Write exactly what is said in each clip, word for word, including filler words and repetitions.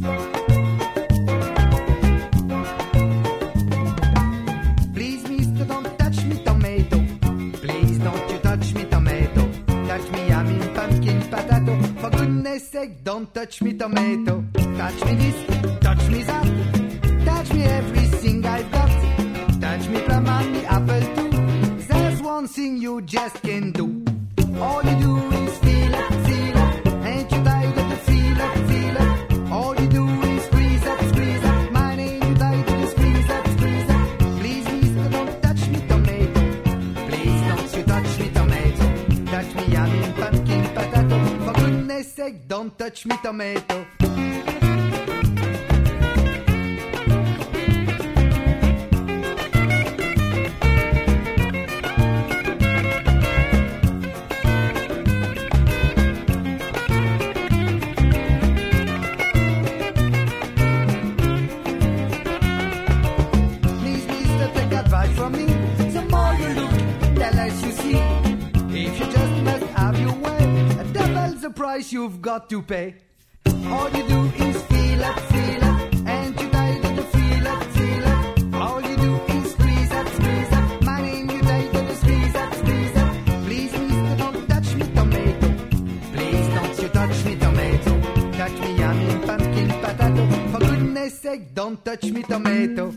Please, mister, don't touch me tomato. Please, don't you touch me tomato. Touch me, I mean pumpkin potato. For goodness sake, don't touch me tomato. Touch me this, touch me that. Touch me everything I've got. Touch me plum and me apple too. There's one thing you just can't do. All you do is feel up, feel up. Ain't you tired of the feel up, feel up? All you do is squeeze up, squeeze up. Man, ain't you tired of the squeeze up, squeeze up? Please, mister, don't touch me tomato. Please, don't you touch me tomato. Touch me, I mean pumpkin potato. For goodness sake, don't touch me tomato. From me, the more you look, the less you see. If you just must have your way, double the price you've got to pay. All you do is feel up, feel up, and you tired of the feel up, feel up. All you do is squeeze up, squeeze up. My name, you tired of the squeeze up, squeeze up. Please, mister, don't touch me tomato. Please, don't you touch me tomato. Touch me, I mean pumpkin potato. For goodness sake, don't touch me tomato.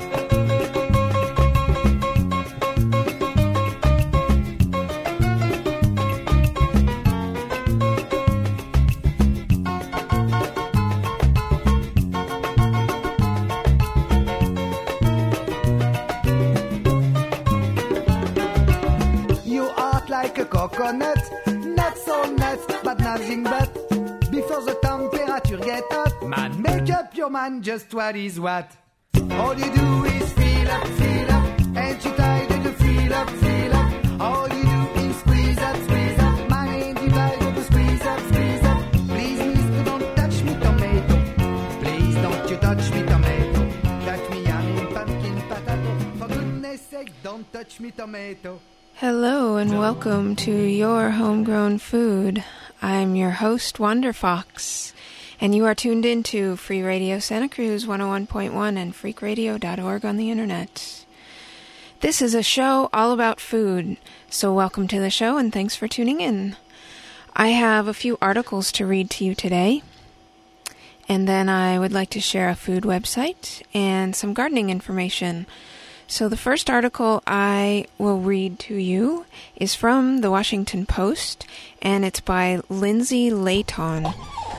Like a coconut, not so nuts, but nothing but. Before the temperature get hot, man, make up your mind just what is what. All you do is feel up, feel up, ain't you tired of the feel up, feel up? All you do is squeeze up, squeeze up, man, ain't you tired of the squeeze up, squeeze up? Please, mister, don't touch me tomato. Please, don't you touch me tomato. Touch me, I mean pumpkin potato. For goodness sake, don't touch me tomato. Hello and welcome to Your Homegrown Food. I'm your host, Wonder Fox, and you are tuned into Free Radio Santa Cruz one oh one point one and freak radio dot org on the internet. This is a show all about food, so welcome to the show and thanks for tuning in. I have a few articles to read to you today, and then I would like to share a food website and some gardening information. So the first article I will read to you is from the Washington Post, and it's by Lindsay Layton.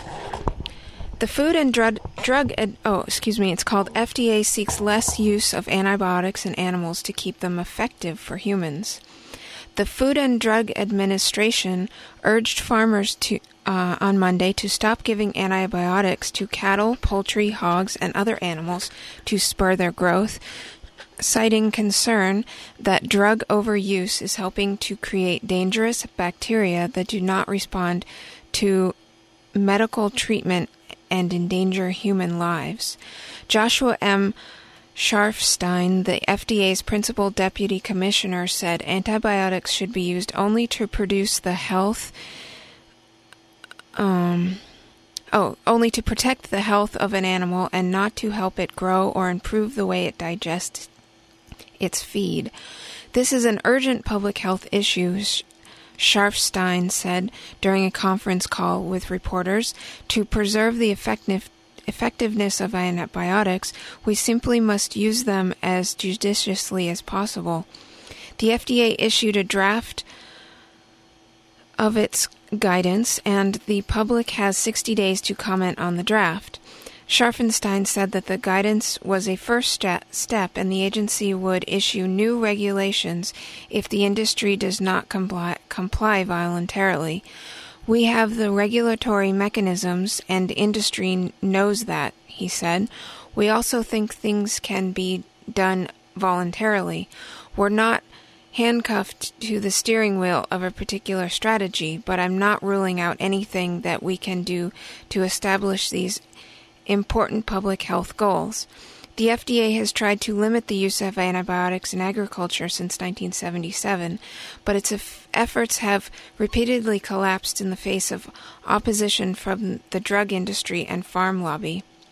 The Food and Drug, Drug Ad, oh, excuse me, it's called F D A Seeks Less Use of Antibiotics in Animals to Keep Them Effective for Humans. The Food and Drug Administration urged farmers to uh, on Monday to stop giving antibiotics to cattle, poultry, hogs, and other animals to spur their growth, citing concern that drug overuse is helping to create dangerous bacteria that do not respond to medical treatment and endanger human lives. Joshua M. Scharfstein, the F D A's principal deputy commissioner, said antibiotics should be used only to produce the health um Oh, only to protect the health of an animal and not to help it grow or improve the way it digests its feed. This is an urgent public health issue, Scharfstein said during a conference call with reporters. To preserve the effective, effectiveness of antibiotics, we simply must use them as judiciously as possible. The F D A issued a draft of its guidance, and the public has sixty days to comment on the draft. Scharfenstein said that the guidance was a first step and the agency would issue new regulations if the industry does not comply, comply voluntarily. We have the regulatory mechanisms and industry knows that, he said. We also think things can be done voluntarily. We're not handcuffed to the steering wheel of a particular strategy, but I'm not ruling out anything that we can do to establish these important public health goals. The F D A has tried to limit the use of antibiotics in agriculture since nineteen seventy-seven, but its efforts have repeatedly collapsed in the face of opposition from the drug industry and farm lobby.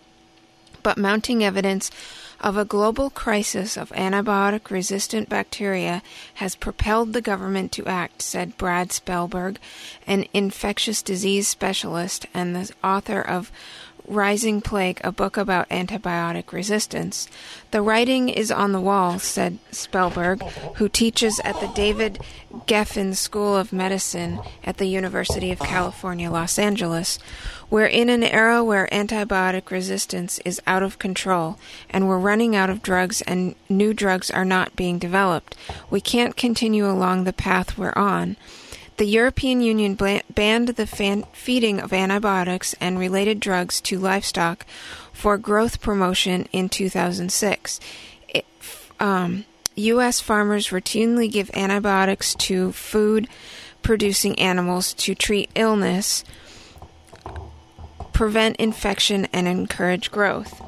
but mounting evidence of a global crisis of antibiotic-resistant bacteria has propelled the government to act, said Brad Spellberg, an infectious disease specialist and the author of Rising Plague, a book about antibiotic resistance. The writing is on the wall, said Spellberg, who teaches at the David Geffen School of Medicine at the University of California, Los Angeles. We're in an era where antibiotic resistance is out of control, and we're running out of drugs, and new drugs are not being developed. We can't continue along the path we're on. The European Union banned the fan- feeding of antibiotics and related drugs to livestock for growth promotion in two thousand six. It, um, U S farmers routinely give antibiotics to food-producing animals to treat illness, prevent infection, and encourage growth.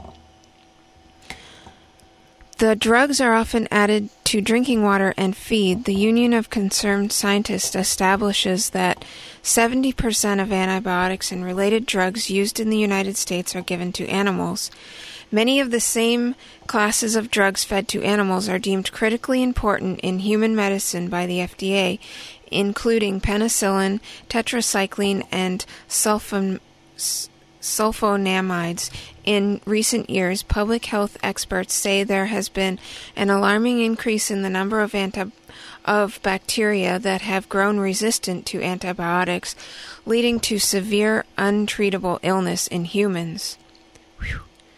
The drugs are often added to drinking water and feed. The Union of Concerned Scientists establishes that seventy percent of antibiotics and related drugs used in the United States are given to animals. Many of the same classes of drugs fed to animals are deemed critically important in human medicine by the F D A, including penicillin, tetracycline, and sulfam- sulfonamides. In recent years, public health experts say there has been an alarming increase in the number of anti- of bacteria that have grown resistant to antibiotics, leading to severe, untreatable illness in humans. Whew.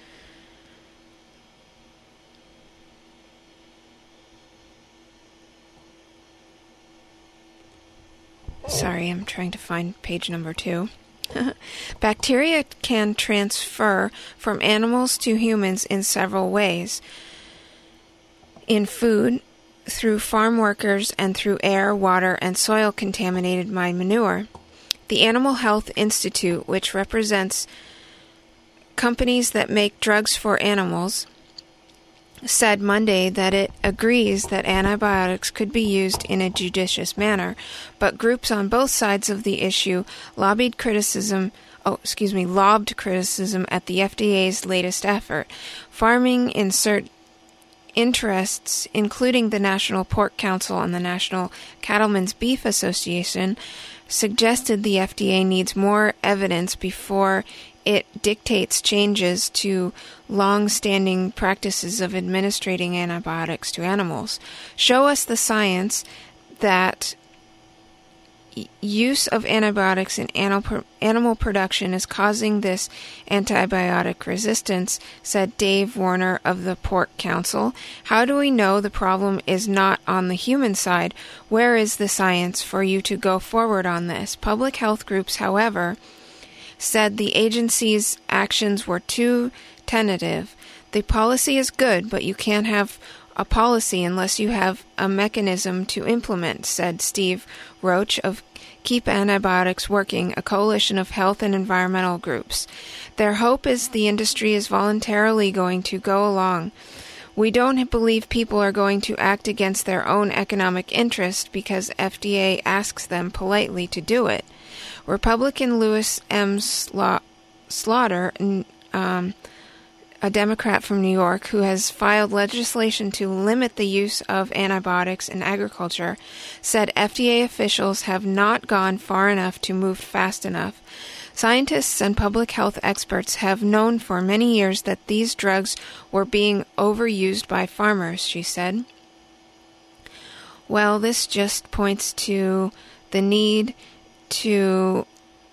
Sorry, I'm trying to find page number two. Bacteria can transfer from animals to humans in several ways. In food, through farm workers, and through air, water, and soil contaminated by manure. The Animal Health Institute, which represents companies that make drugs for animals, said Monday that it agrees that antibiotics could be used in a judicious manner, but groups on both sides of the issue lobbied criticism, oh, excuse me, lobbed criticism at the F D A's latest effort. Farming insert interests, including the National Pork Council and the National Cattlemen's Beef Association, suggested the F D A needs more evidence before it dictates changes to long-standing practices of administering antibiotics to animals. Show us the science that use of antibiotics in animal production is causing this antibiotic resistance, said Dave Warner of the Pork Council. How do we know the problem is not on the human side? Where is the science for you to go forward on this? Public health groups, however, said the agency's actions were too tentative. The policy is good, but you can't have a policy unless you have a mechanism to implement, said Steve Roach of Keep Antibiotics Working, a coalition of health and environmental groups. Their hope is the industry is voluntarily going to go along. We don't believe people are going to act against their own economic interest because F D A asks them politely to do it. Republican Louis M. Slaughter, um, a Democrat from New York who has filed legislation to limit the use of antibiotics in agriculture, said F D A officials have not gone far enough to move fast enough. Scientists and public health experts have known for many years that these drugs were being overused by farmers, she said. Well, this just points to the need to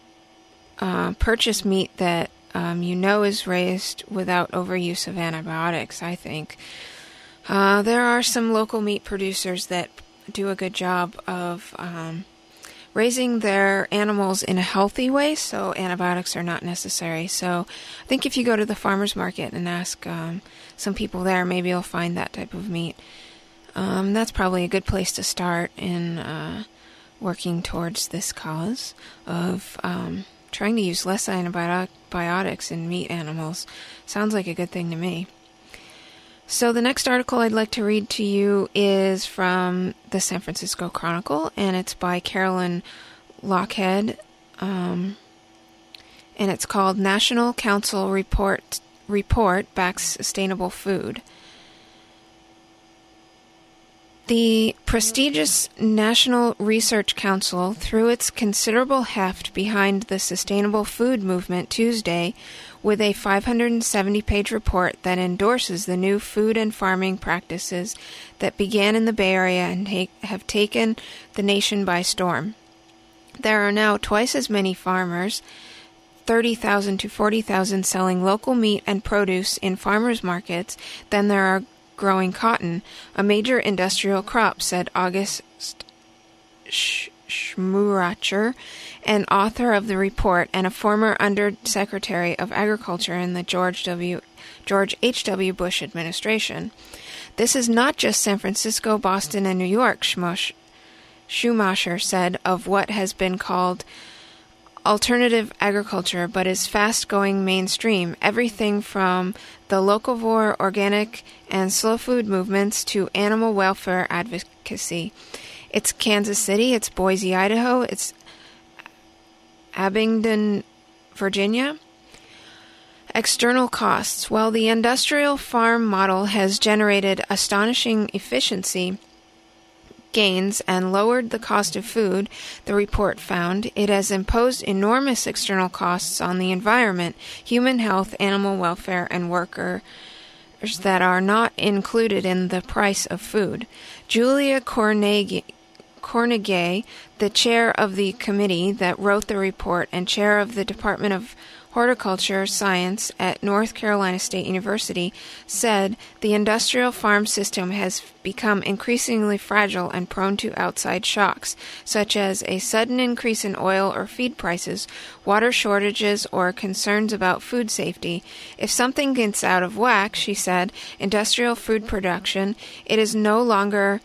uh, purchase meat that um, you know is raised without overuse of antibiotics, I think. Uh, there are some local meat producers that do a good job of um, raising their animals in a healthy way, so antibiotics are not necessary. So I think if you go to the farmer's market and ask um, some people there, maybe you'll find that type of meat. Um, that's probably a good place to start in uh, working towards this cause of um, trying to use less antibiotics in meat animals. Sounds like a good thing to me. So the next article I'd like to read to you is from the San Francisco Chronicle, and it's by Carolyn Lockhead, um, and it's called National Council Report report backs sustainable food. The prestigious National Research Council threw its considerable heft behind the sustainable food movement Tuesday with a five hundred seventy page report that endorses the new food and farming practices that began in the Bay Area and take, have taken the nation by storm. There are now twice as many farmers, thirty thousand to forty thousand, selling local meat and produce in farmers' markets than there are growing cotton, a major industrial crop, said August Schmuracher, an author of the report and a former Undersecretary of Agriculture in the George W. George H W. Bush administration. This is not just San Francisco, Boston, and New York, Schumacher said of what has been called alternative agriculture, but is fast-going mainstream, everything from the locavore, organic, and slow food movements to animal welfare advocacy. It's Kansas City, it's Boise, Idaho, it's Abingdon, Virginia. External costs. While the industrial farm model has generated astonishing efficiency gains and lowered the cost of food, the report found, it has imposed enormous external costs on the environment, human health, animal welfare, and workers that are not included in the price of food. Julia Cornegay, Cornegay, the chair of the committee that wrote the report and chair of the Department of Horticulture Science at North Carolina State University, said the industrial farm system has become increasingly fragile and prone to outside shocks, such as a sudden increase in oil or feed prices, water shortages, or concerns about food safety. If something gets out of whack, she said, industrial food production, it is no longer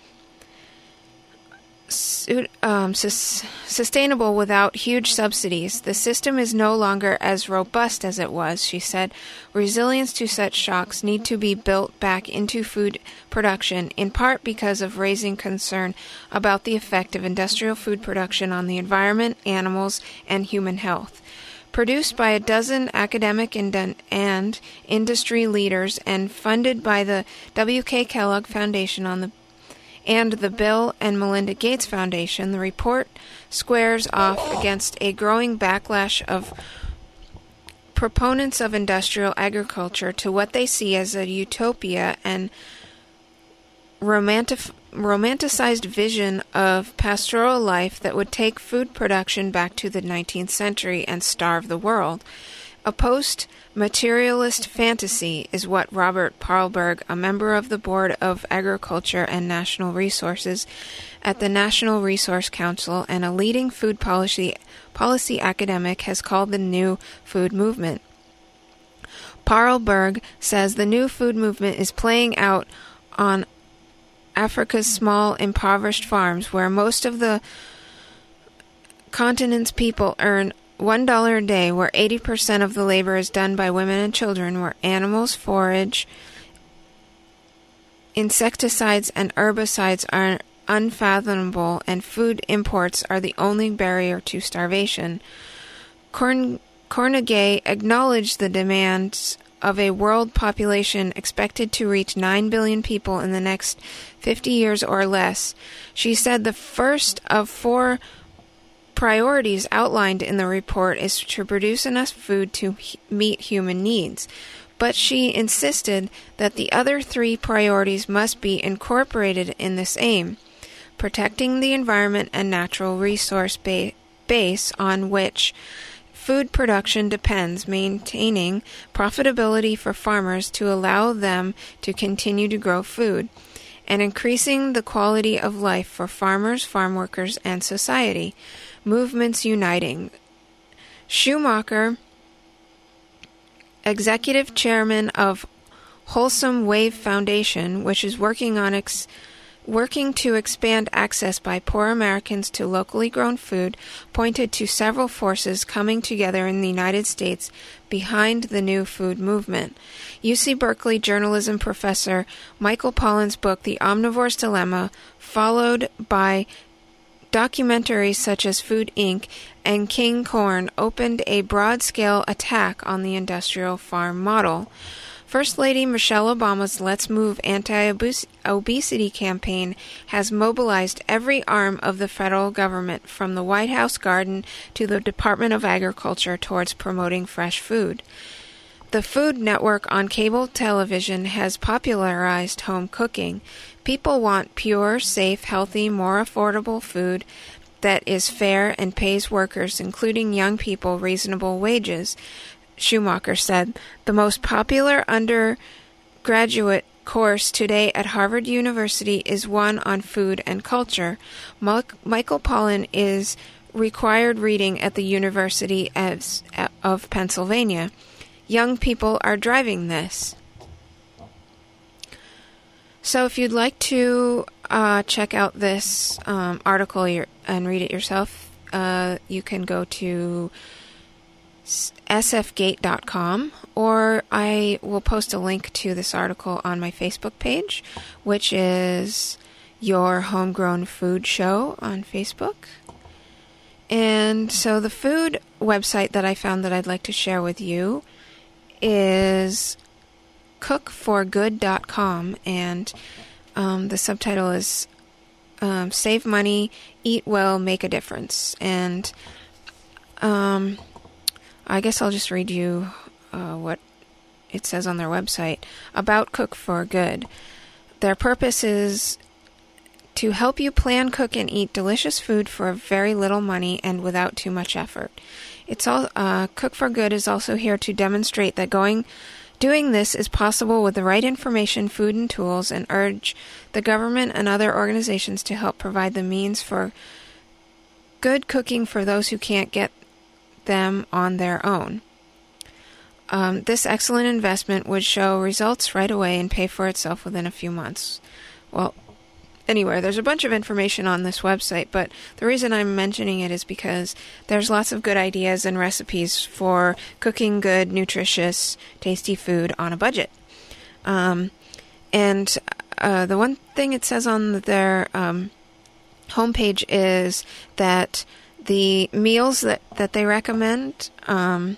Um, sus- sustainable without huge subsidies. The system is no longer as robust as it was, she said. Resilience to such shocks need to be built back into food production, in part because of raising concern about the effect of industrial food production on the environment, animals, and human health. Produced by a dozen academic and, and industry leaders and funded by the W K Kellogg Foundation on the and the Bill and Melinda Gates Foundation, the report squares off against a growing backlash of proponents of industrial agriculture to what they see as a utopia and romantic, romanticized vision of pastoral life that would take food production back to the nineteenth century and starve the world. A post-materialist fantasy is what Robert Paarlberg, a member of the Board of Agriculture and National Resources at the National Resource Council and a leading food policy, policy academic, has called the new food movement. Paarlberg says the new food movement is playing out on Africa's small, impoverished farms, where most of the continent's people earn one dollar a day, where eighty percent of the labor is done by women and children, where animals forage, insecticides and herbicides are unfathomable, and food imports are the only barrier to starvation. Corn- Cornegay acknowledged the demands of a world population expected to reach nine billion people in the next fifty years or less. She said the first of four priorities outlined in the report is to produce enough food to he- meet human needs, but she insisted that the other three priorities must be incorporated in this aim: protecting the environment and natural resource ba- base on which food production depends, maintaining profitability for farmers to allow them to continue to grow food, and increasing the quality of life for farmers, farm workers, and society. Movements uniting. Schumacher, executive chairman of Wholesome Wave Foundation, which is working on ex- working to expand access by poor Americans to locally grown food, pointed to several forces coming together in the United States behind the new food movement. U C Berkeley journalism professor Michael Pollan's book, The Omnivore's Dilemma, followed by Documentaries such as Food Incorporated and King Corn opened a broad-scale attack on the industrial farm model. First Lady Michelle Obama's Let's Move anti-obesity campaign has mobilized every arm of the federal government, from the White House garden to the Department of Agriculture, towards promoting fresh food. The Food Network on cable television has popularized home cooking. People want pure, safe, healthy, more affordable food that is fair and pays workers, including young people, reasonable wages, Schumacher said. The most popular undergraduate course today at Harvard University is one on food and culture. Michael Pollan is required reading at the University of Pennsylvania. Young people are driving this. So if you'd like to uh, check out this um, article and read it yourself, uh, you can go to s f gate dot com, or I will post a link to this article on my Facebook page, which is Your Homegrown Food Show on Facebook. And so the food website that I found that I'd like to share with you is cook for good dot com, and um, the subtitle is um, Save Money, Eat Well, Make a Difference. And um, I guess I'll just read you uh, what it says on their website about Cook for Good. Their purpose is to help you plan, cook, and eat delicious food for very little money and without too much effort. It's all uh, Cook for Good is also here to demonstrate that going, doing this is possible with the right information, food, and tools, and urge the government and other organizations to help provide the means for good cooking for those who can't get them on their own. Um, this excellent investment would show results right away and pay for itself within a few months. Well, anyway, there's a bunch of information on this website, but the reason I'm mentioning it is because there's lots of good ideas and recipes for cooking good, nutritious, tasty food on a budget. Um, and uh, the one thing it says on their um, homepage is that the meals that, that they recommend um,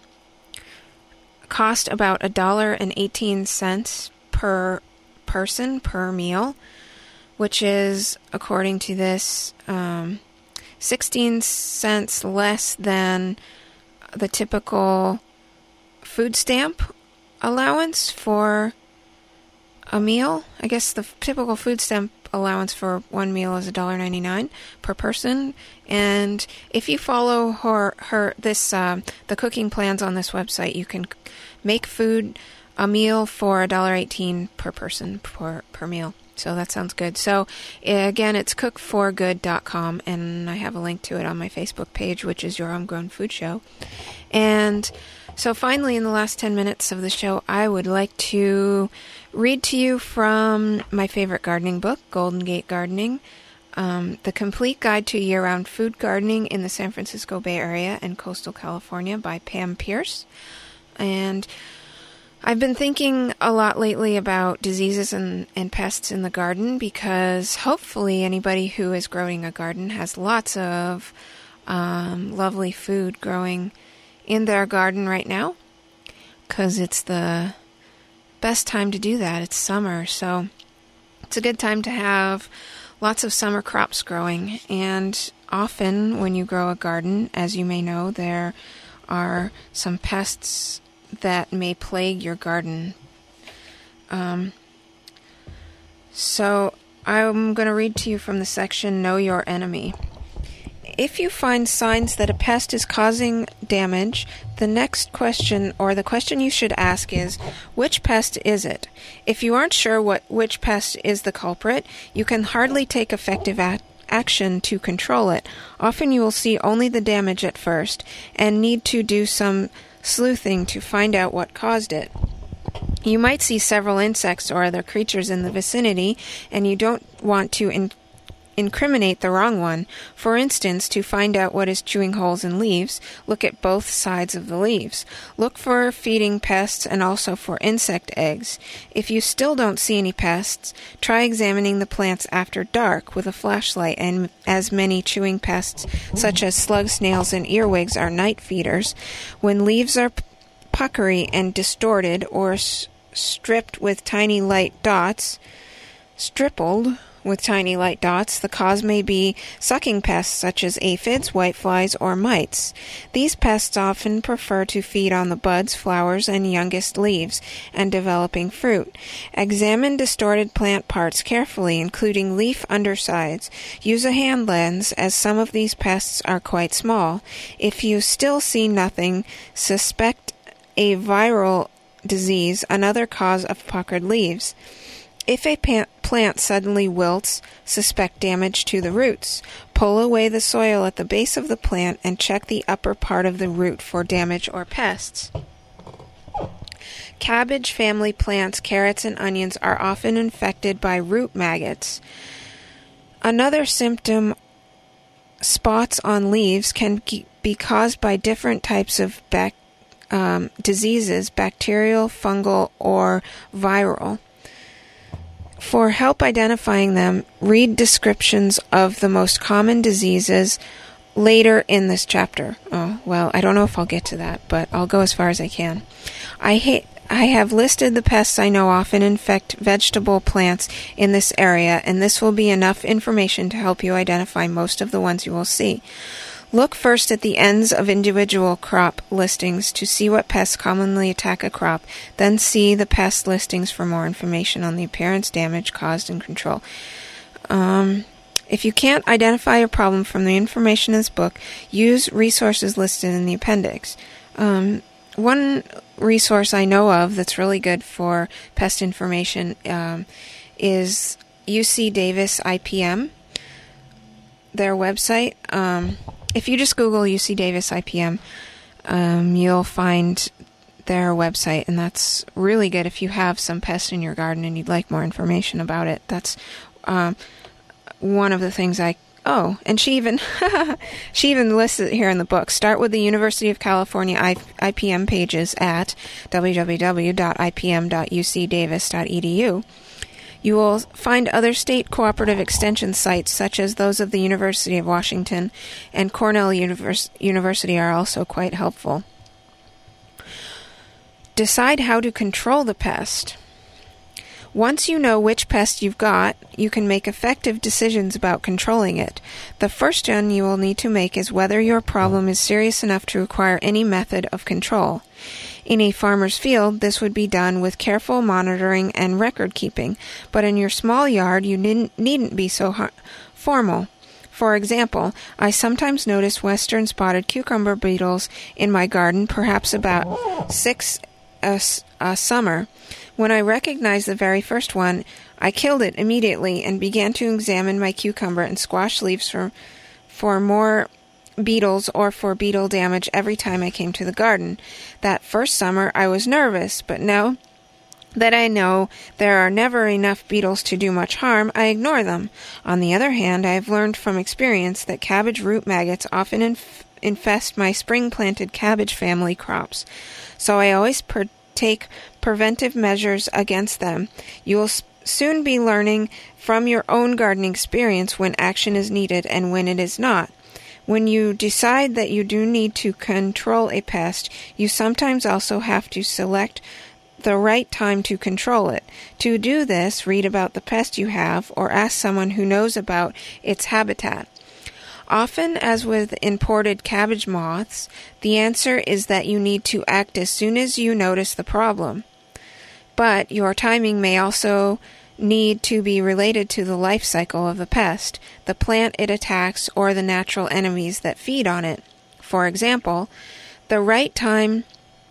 cost about one dollar and eighteen cents per person per meal, which is, according to this, um, sixteen cents less than the typical food stamp allowance for a meal. I guess the typical food stamp allowance for one meal is one dollar and ninety-nine cents per person. And if you follow her, her this uh, the cooking plans on this website, you can make food a meal for one dollar and eighteen cents per person per, per meal. So that sounds good. So again, it's cook for good dot com, and I have a link to it on my Facebook page, which is Your Homegrown Food Show. And so finally, in the last ten minutes of the show, I would like to read to you from my favorite gardening book, Golden Gate Gardening, um, The Complete Guide to Year-Round Food Gardening in the San Francisco Bay Area and Coastal California by Pam Pierce. And I've been thinking a lot lately about diseases and, and pests in the garden, because hopefully anybody who is growing a garden has lots of um, lovely food growing in their garden right now, because it's the best time to do that. It's summer, so it's a good time to have lots of summer crops growing. And often when you grow a garden, as you may know, there are some pests that may plague your garden. Um, so I'm going to read to you from the section Know Your Enemy. If you find signs that a pest is causing damage, the next question, or the question you should ask is, which pest is it? If you aren't sure what which pest is the culprit, you can hardly take effective a- action to control it. Often you will see only the damage at first and need to do some sleuthing to find out what caused it. You might see several insects or other creatures in the vicinity, and you don't want to in- incriminate the wrong one. For instance, to find out what is chewing holes in leaves, look at both sides of the leaves. Look for feeding pests and also for insect eggs. If you still don't see any pests, try examining the plants after dark with a flashlight, and as many chewing pests, such as slugs, snails, and earwigs, are night feeders. When leaves are puckery and distorted or s- stripped with tiny light dots, strippled with tiny light dots, the cause may be sucking pests such as aphids, whiteflies, or mites. These pests often prefer to feed on the buds, flowers, and youngest leaves, and developing fruit. Examine distorted plant parts carefully, including leaf undersides. Use a hand lens, as some of these pests are quite small. If you still see nothing, suspect a viral disease, another cause of puckered leaves. If a plant suddenly wilts, suspect damage to the roots. Pull away the soil at the base of the plant and check the upper part of the root for damage or pests. Cabbage family plants, carrots, and onions are often infected by root maggots. Another symptom, spots on leaves, can be caused by different types of bac- um, diseases, bacterial, fungal, or viral. For help identifying them, read descriptions of the most common diseases later in this chapter. Oh, well, I don't know if I'll get to that, but I'll go as far as I can. I ha- I have listed the pests I know often infect vegetable plants in this area, and this will be enough information to help you identify most of the ones you will see. Look first at the ends of individual crop listings to see what pests commonly attack a crop, then see the pest listings for more information on the appearance, damage caused, and control. Um, if you can't identify a problem from the information in this book, use resources listed in the appendix. Um, one resource I know of that's really good for pest information um, is U C Davis I P M, their website. Um, If you just Google U C Davis I P M, um, you'll find their website, and that's really good if you have some pests in your garden and you'd like more information about it. That's um, one of the things I... Oh, and she even she even lists it here in the book. Start with the University of California I, IPM pages at w w w dot i p m dot u c davis dot e d u. You will find other state cooperative extension sites, such as those of the University of Washington and Cornell Univers- University, are also quite helpful. Decide how to control the pest. Once you know which pest you've got, you can make effective decisions about controlling it. The first one you will need to make is whether your problem is serious enough to require any method of control. In a farmer's field, this would be done with careful monitoring and record keeping, but in your small yard, you needn't, needn't be so ha- formal. For example, I sometimes notice western spotted cucumber beetles in my garden, perhaps about six a, a summer. When I recognized the very first one, I killed it immediately and began to examine my cucumber and squash leaves for, for more beetles or for beetle damage every time I came to the garden. That first summer I was nervous, but now that I know there are never enough beetles to do much harm, I ignore them. On the other hand, I have learned from experience that cabbage root maggots often inf- infest my spring-planted cabbage family crops, so I always per- take preventive measures against them. You will s- soon be learning from your own gardening experience when action is needed and when it is not. When you decide that you do need to control a pest, you sometimes also have to select the right time to control it. To do this, read about the pest you have or ask someone who knows about its habitat. Often, as with imported cabbage moths, the answer is that you need to act as soon as you notice the problem. But your timing may also need to be related to the life cycle of the pest, the plant it attacks, or the natural enemies that feed on it. For example, the right time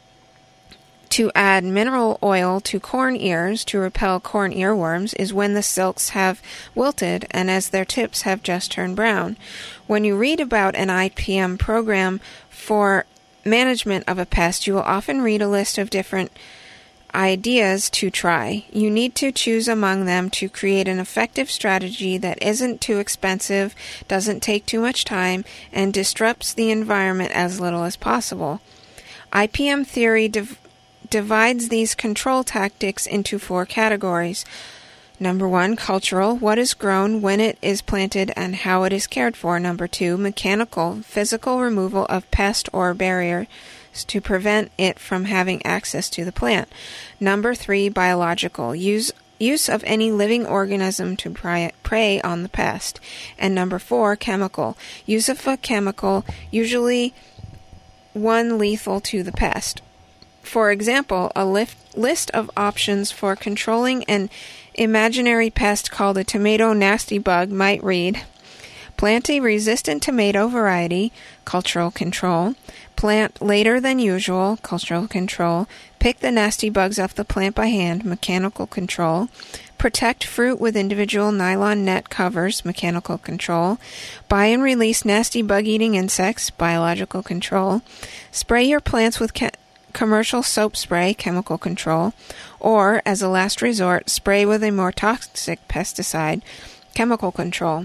to add mineral oil to corn ears to repel corn earworms is when the silks have wilted and as their tips have just turned brown. When you read about an I P M program for management of a pest, you will often read a list of different ideas to try. You need to choose among them to create an effective strategy that isn't too expensive, doesn't take too much time, and disrupts the environment as little as possible. I P M theory div- divides these control tactics into four categories. Number one, cultural, what is grown, when it is planted, and how it is cared for. Number two, mechanical, physical removal of pest or barrier to prevent it from having access to the plant. Number three, biological, use use of any living organism to pry, prey on the pest. And number four, chemical, use of a chemical, usually one lethal to the pest. For example, a lift, list of options for controlling an imaginary pest called a tomato nasty bug might read: plant a resistant tomato variety, cultural control; plant later than usual, cultural control; pick the nasty bugs off the plant by hand, mechanical control; protect fruit with individual nylon net covers, mechanical control; buy and release nasty bug-eating insects, biological control; spray your plants with ca- commercial soap spray, chemical control; or, as a last resort, spray with a more toxic pesticide, chemical control.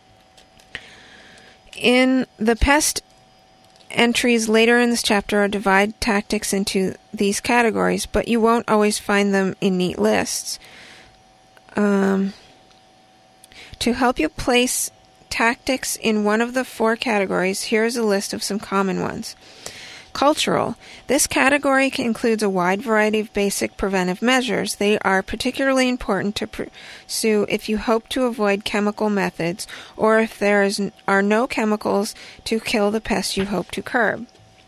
In the pest entries later in this chapter, I divide tactics into these categories, but you won't always find them in neat lists. Um, to help you place tactics in one of the four categories, here is a list of some common ones. Cultural. This category includes a wide variety of basic preventive measures. They are particularly important to pursue if you hope to avoid chemical methods or if there is, are no chemicals to kill the pest you hope to curb.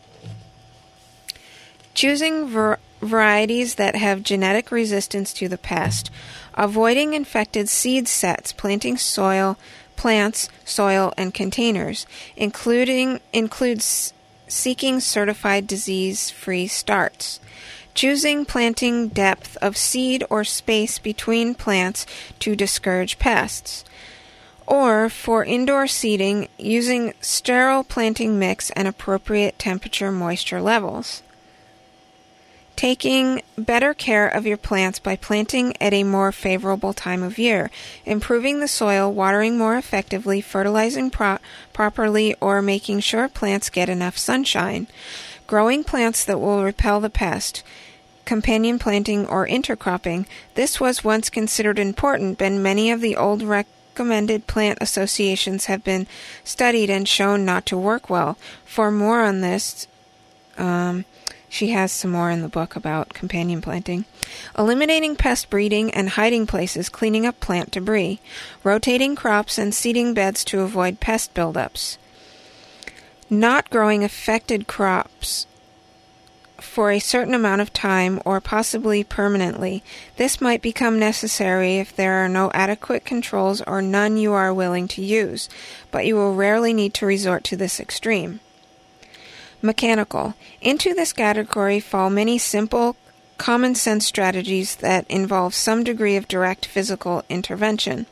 Choosing ver- varieties that have genetic resistance to the pest. Avoiding infected seed sets, planting soil, plants, soil, and containers, including includes seeking certified disease-free starts. Choosing planting depth of seed or space between plants to discourage pests. Or, for indoor seeding, using sterile planting mix and appropriate temperature moisture levels. Taking better care of your plants by planting at a more favorable time of year, improving the soil, watering more effectively, fertilizing pro- properly, or making sure plants get enough sunshine. Growing plants that will repel the pest, companion planting, or intercropping. This was once considered important, but many of the old recommended plant associations have been studied and shown not to work well. For more on this, um... she has some more in the book about companion planting. Eliminating pest breeding and hiding places, cleaning up plant debris. Rotating crops and seeding beds to avoid pest buildups. Not growing affected crops for a certain amount of time or possibly permanently. This might become necessary if there are no adequate controls or none you are willing to use, but you will rarely need to resort to this extreme. Mechanical. Into this category fall many simple, common-sense strategies that involve some degree of direct physical intervention.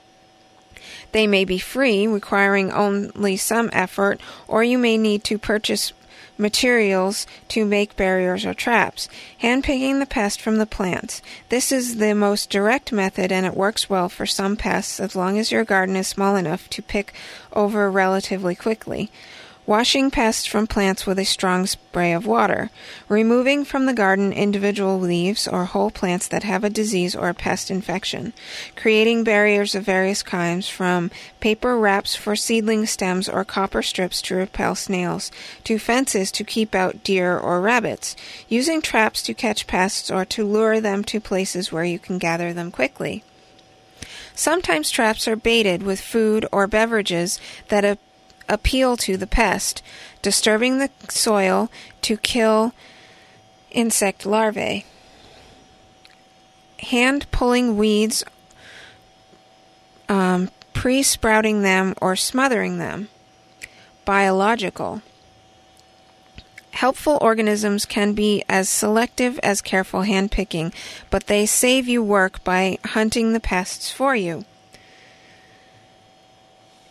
They may be free, requiring only some effort, or you may need to purchase materials to make barriers or traps. Handpicking the pest from the plants. This is the most direct method, and it works well for some pests as long as your garden is small enough to pick over relatively quickly. Washing pests from plants with a strong spray of water. Removing from the garden individual leaves or whole plants that have a disease or a pest infection. Creating barriers of various kinds, from paper wraps for seedling stems or copper strips to repel snails, to fences to keep out deer or rabbits. Using traps to catch pests or to lure them to places where you can gather them quickly. Sometimes traps are baited with food or beverages that a appeal to the pest, disturbing the soil to kill insect larvae. Hand pulling weeds, um, pre-sprouting them or smothering them. Biological. Helpful organisms can be as selective as careful hand-picking, but they save you work by hunting the pests for you.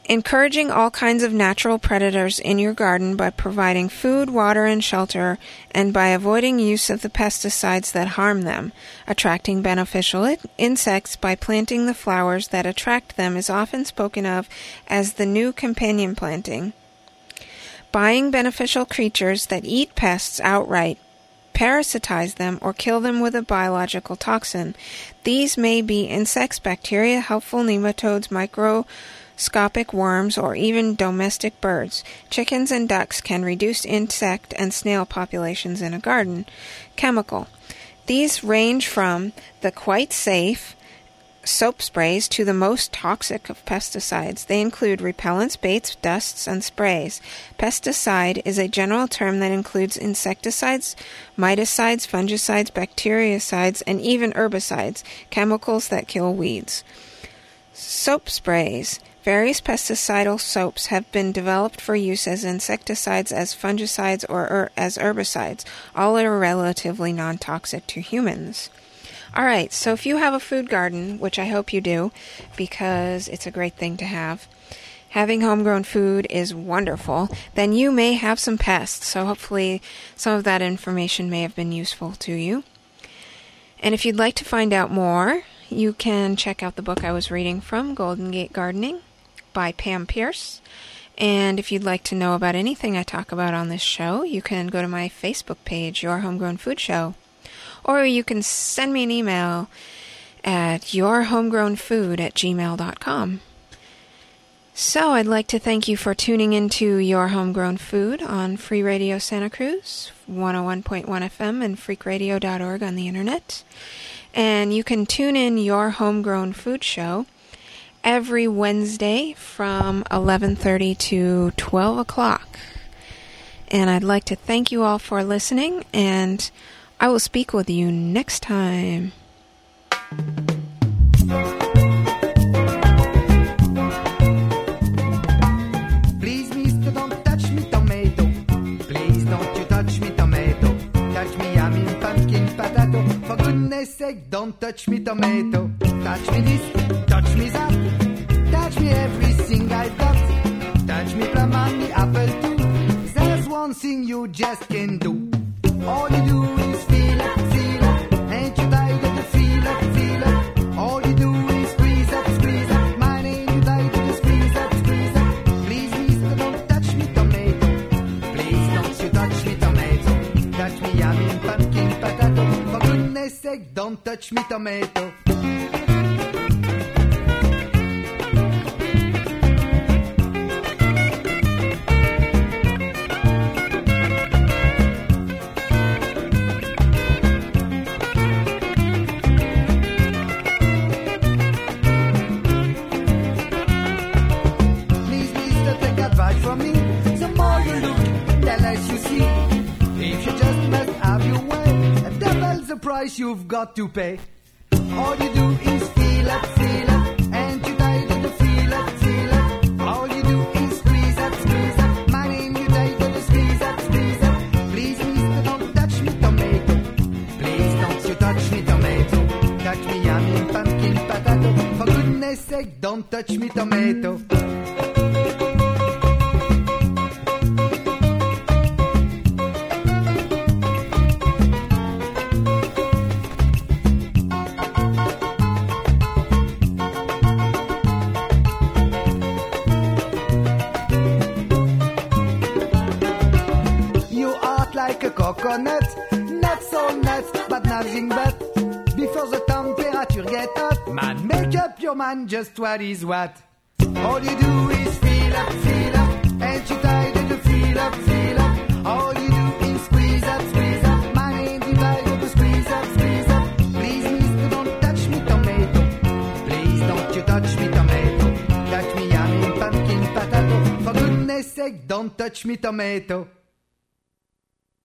Encouraging all kinds of natural predators in your garden by providing food, water, and shelter, and by avoiding use of the pesticides that harm them. Attracting beneficial in- insects by planting the flowers that attract them is often spoken of as the new companion planting. Buying beneficial creatures that eat pests outright, parasitize them, or kill them with a biological toxin. These may be insects, bacteria, helpful nematodes, microscopic worms, or even domestic birds. Chickens and ducks can reduce insect and snail populations in a garden. Chemical. These range from the quite safe soap sprays to the most toxic of pesticides. They include repellents, baits, dusts, and sprays. Pesticide is a general term that includes insecticides, miticides, fungicides, bactericides, and even herbicides, chemicals that kill weeds. Soap sprays. Various pesticidal soaps have been developed for use as insecticides, as fungicides, or er- as herbicides. All are relatively non-toxic to humans. All right, so if you have a food garden, which I hope you do, because it's a great thing to have, having homegrown food is wonderful, then you may have some pests, so hopefully some of that information may have been useful to you. And if you'd like to find out more, you can check out the book I was reading from, Golden Gate Gardening, by Pam Pierce. And if you'd like to know about anything I talk about on this show, you can go to my Facebook page, Your Homegrown Food Show. Or you can send me an email at yourhomegrownfood at gmail dot com. So I'd like to thank you for tuning into Your Homegrown Food on Free Radio Santa Cruz, one oh one point one F M, and freak radio dot org on the internet. And you can tune in Your Homegrown Food Show every Wednesday from eleven thirty to twelve o'clock. And I'd like to thank you all for listening, and I will speak with you next time. Please, mister, don't touch me tomato. Please, don't you touch me tomato. Touch me yummy pumpkin potato. For goodness sake, don't touch me tomato. Touch me this, touch me that. Touch me everything I've got. Touch me plum and me apple too. There's one thing you just can't do. All you do is feel up, feel up. Ain't you tired of the feel up, feel up? All you do is squeeze up, squeeze up. Mine ain't you tired of the squeeze up, squeeze up. Please, mister, don't touch me tomato. Please, don't you touch me tomato. Touch me yummy pumpkin potato. For goodness sake, don't touch me tomato. From me, the more you look, the less you see. If you just must have your way, double's the price you've got to pay. All you do is feel up, feel up, and you tired of the feel up, feel up. All you do is squeeze up, squeeze up. My name you tired of the squeeze up, squeeze up. Please, mister, don't touch me tomato. Please, don't you touch me tomato. Touch me yummy pumpkin potato. For goodness sake, don't touch me tomato. Coconut, not so nuts, but nothing but. Before the temperature get up, man, make up your mind just what is what. All you do is feel up, feel up, and you tired of the feel up, feel up. All you do is squeeze up, squeeze up. My name you tired of the squeeze up, squeeze up. Please, mister, don't touch me tomato. Please, don't you touch me tomato. Touch me yummy pumpkin potato. For goodness sake, don't touch me tomato.